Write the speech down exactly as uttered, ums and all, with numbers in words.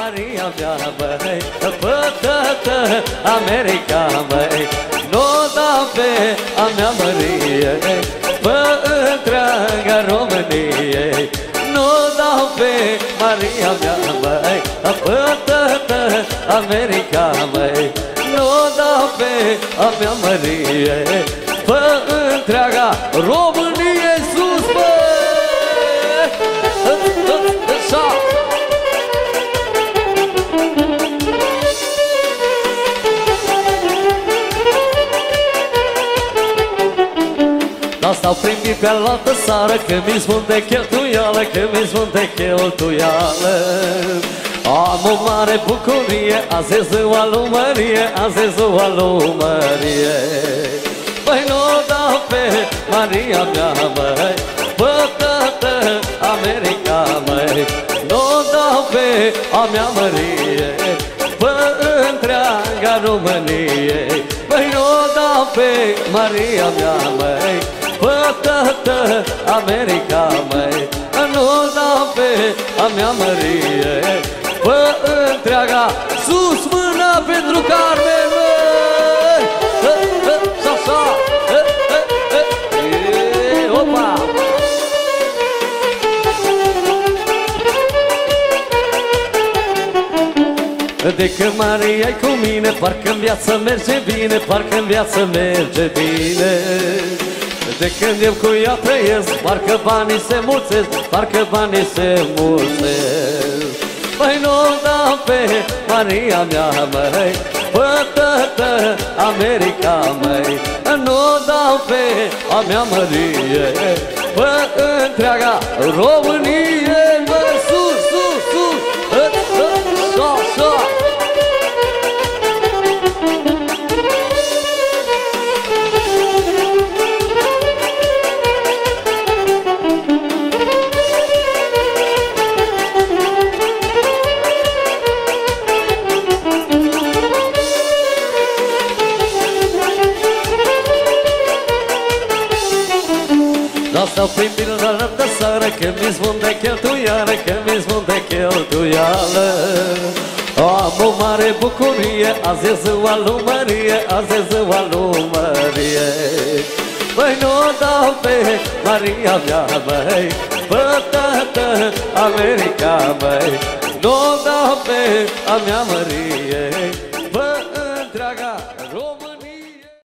Maria mea, măi, fătă-tă America, măi, n-o da pe a mea Mărie, pe întreaga Românie. N-o da pe Maria mea, măi, fătă-tă America, măi, n-o da pe a mea Mărie, pe întreaga Românie. Sus, măi! Așa! Dar stau prin pe altă sară, că mi spun de cheltuială, că mi spun de cheltuială. Am o mare bucurie, azi e ziua lui Mărie, azi e ziua lui Mărie. Păi nu dau pe Maria mea, măi, fătă-tă America, măi, nu dau pe a mea Mărie, pe întreaga Românie. Păi nu dau pe Maria mea, măi, fătă-tă America, măi, nu dau pe a mea Mărie, pe întreaga. Sus mâna pentru Carmen, măi! Așa! Opa! De când Maria-i cu mine, parcă-n viață merge bine, parcă-n viață merge bine. De când eu cu ea trăiesc, parcă banii se mulțesc, parcă banii se mulțesc. Păi nu dau pe Maria mea, măi, fătă-tă America, măi, nu dau pe a mea Mărie, pe întreaga Românie. Măi, sus, sus, sus, așa, așa. Stau prin bilă de sară, că mi spun de cheltuială, că mi spun de cheltuială. Am o mare bucurie, azi e ziua lui Mărie, azi e ziua lui Mărie. Păi nu dau pe Maria mea, măi, fătă-tă America, măi, nu dau pe a mea Mărie,